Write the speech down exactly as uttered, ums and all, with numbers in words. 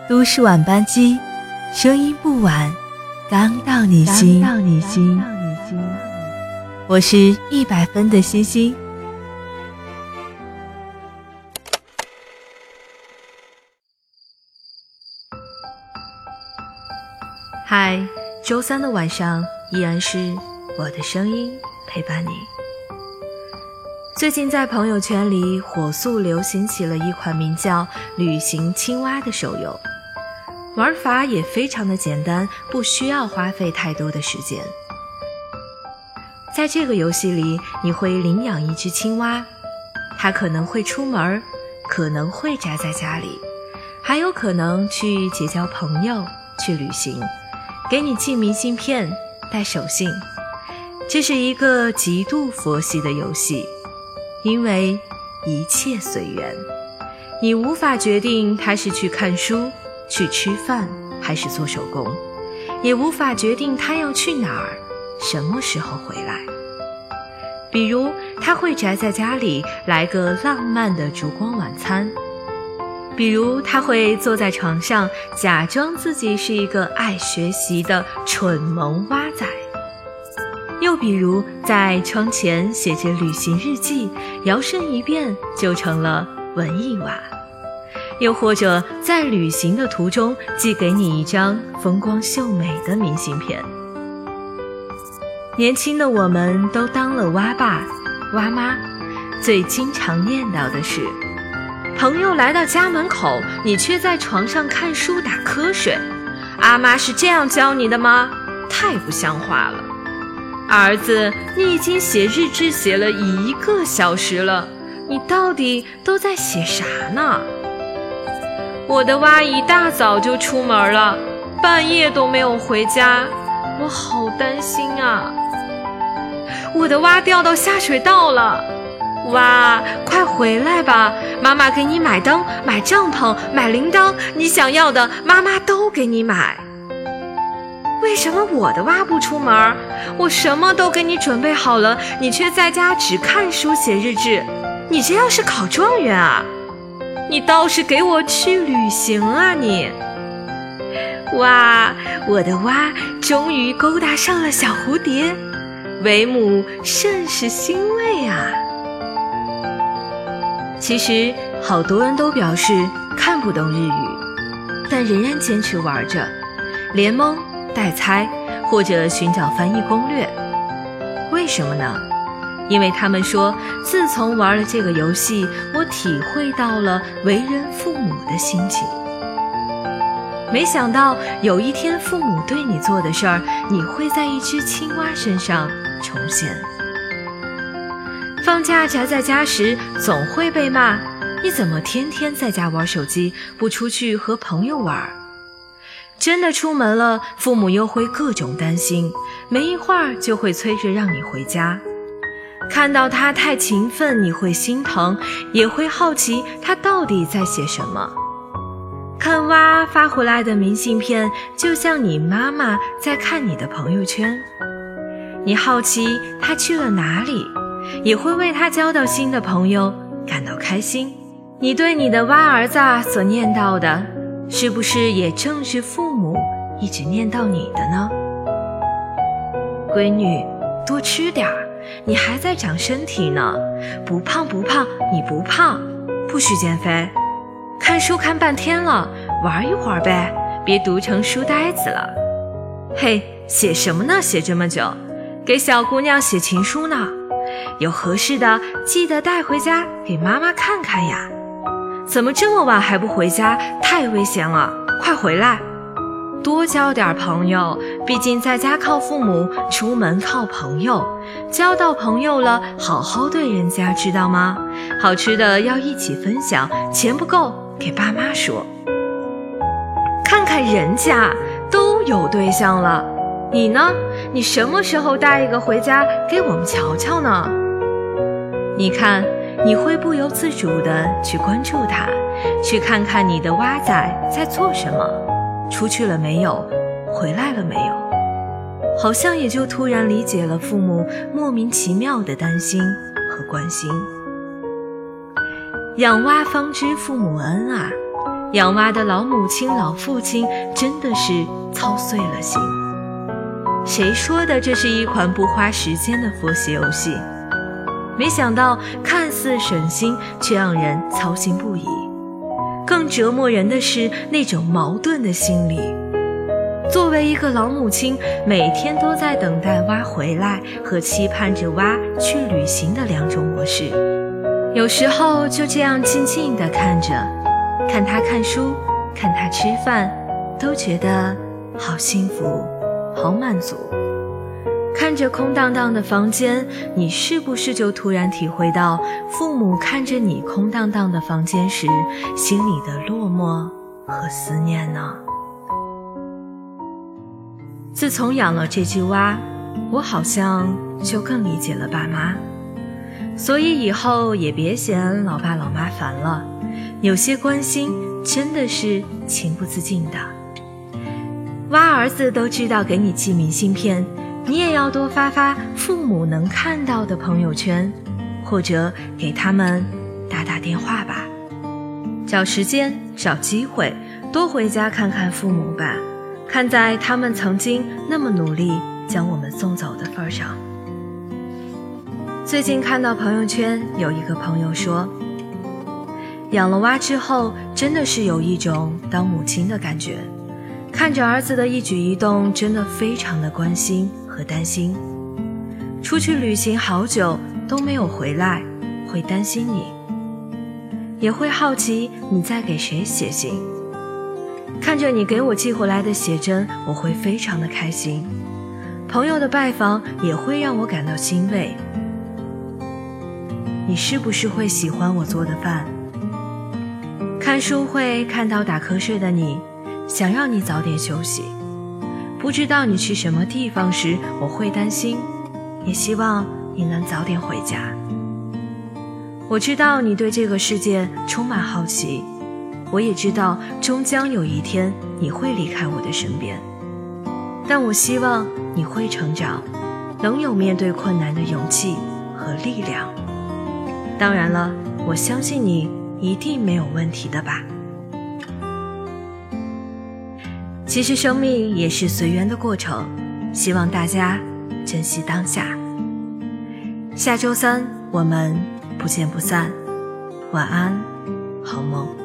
都市晚班机，声音不晚，刚到你心。刚到你心。我是一百分的星星。嗨，周三的晚上依然是我的声音陪伴你。最近在朋友圈里火速流行起了一款名叫旅行青蛙的手游，玩法也非常的简单，不需要花费太多的时间。在这个游戏里，你会领养一只青蛙，它可能会出门，可能会宅在家里，还有可能去结交朋友，去旅行，给你寄明信片，带手信。这是一个极度佛系的游戏，因为一切随缘，你无法决定他是去看书，去吃饭，还是做手工，也无法决定他要去哪儿，什么时候回来。比如他会宅在家里来个浪漫的烛光晚餐，比如他会坐在床上假装自己是一个爱学习的蠢萌蛙仔，又比如在窗前写着旅行日记，摇身一变就成了文艺蛙，又或者在旅行的途中寄给你一张风光秀美的明信片。年轻的我们都当了蛙爸蛙妈，最经常念叨的是，朋友来到家门口，你却在床上看书打瞌睡，阿妈是这样教你的吗？太不像话了。儿子，你已经写日志写了一个小时了，你到底都在写啥呢？我的蛙一大早就出门了，半夜都没有回家，我好担心啊。我的蛙掉到下水道了，哇，快回来吧，妈妈给你买灯，买帐篷，买铃铛，你想要的妈妈都给你买。为什么我的蛙不出门？我什么都给你准备好了，你却在家只看书写日志，你这要是考状元啊？你倒是给我去旅行啊你！哇，我的蛙终于勾搭上了小蝴蝶，为母甚是欣慰啊。其实好多人都表示看不懂日语，但仍然坚持玩着，连蒙代猜或者寻找翻译攻略。为什么呢？因为他们说，自从玩了这个游戏，我体会到了为人父母的心情。没想到有一天父母对你做的事儿，你会在一只青蛙身上重现。放假宅在家时，总会被骂，你怎么天天在家玩手机，不出去和朋友玩？真的出门了，父母又会各种担心，没一会儿就会催着让你回家。看到他太勤奋，你会心疼，也会好奇他到底在写什么。看蛙发回来的明信片，就像你妈妈在看你的朋友圈。你好奇他去了哪里，也会为他交到新的朋友感到开心。你对你的蛙儿子所念叨的，是不是也正是父母一直念叨你的呢？闺女，多吃点儿，你还在长身体呢，不胖不胖，你不胖，不许减肥。看书看半天了，玩一会儿呗，别读成书呆子了。嘿，写什么呢？写这么久，给小姑娘写情书呢？有合适的记得带回家给妈妈看看呀。怎么这么晚还不回家？太危险了，快回来。多交点朋友，毕竟在家靠父母，出门靠朋友。交到朋友了，好好对人家，知道吗？好吃的要一起分享，钱不够给爸妈说。看看人家都有对象了，你呢？你什么时候带一个回家给我们瞧瞧呢？你看，你会不由自主地去关注他，去看看你的蛙仔在做什么，出去了没有，回来了没有。好像也就突然理解了父母莫名其妙的担心和关心。养蛙方知父母恩啊， 养蛙的老母亲、老父亲真的是操碎了心。谁说的这是一款不花时间的佛系游戏？没想到看似省心，却让人操心不已。更折磨人的是那种矛盾的心理。作为一个老母亲，每天都在等待蛙回来和期盼着蛙去旅行的两种模式。有时候就这样静静地看着，看他看书，看他吃饭，都觉得好幸福，好满足。看着空荡荡的房间，你是不是就突然体会到父母看着你空荡荡的房间时心里的落寞和思念呢？自从养了这只蛙，我好像就更理解了爸妈。所以以后也别嫌老爸老妈烦了，有些关心真的是情不自禁的。蛙儿子都知道给你寄明信片，你也要多发发父母能看到的朋友圈，或者给他们打打电话吧。找时间找机会多回家看看父母吧，看在他们曾经那么努力将我们送走的份上。最近看到朋友圈有一个朋友说，养了蛙之后真的是有一种当母亲的感觉，看着儿子的一举一动真的非常的关心和担心。出去旅行好久都没有回来，会担心你，也会好奇你在给谁写信。看着你给我寄回来的写真，我会非常的开心。朋友的拜访也会让我感到欣慰。你是不是会喜欢我做的饭？看书会看到打瞌睡的你，想让你早点休息。不知道你去什么地方时，我会担心，也希望你能早点回家。我知道你对这个世界充满好奇，我也知道终将有一天你会离开我的身边，但我希望你会成长，能有面对困难的勇气和力量。当然了，我相信你一定没有问题的吧。其实生命也是随缘的过程，希望大家珍惜当下。下周三我们不见不散，晚安，好梦。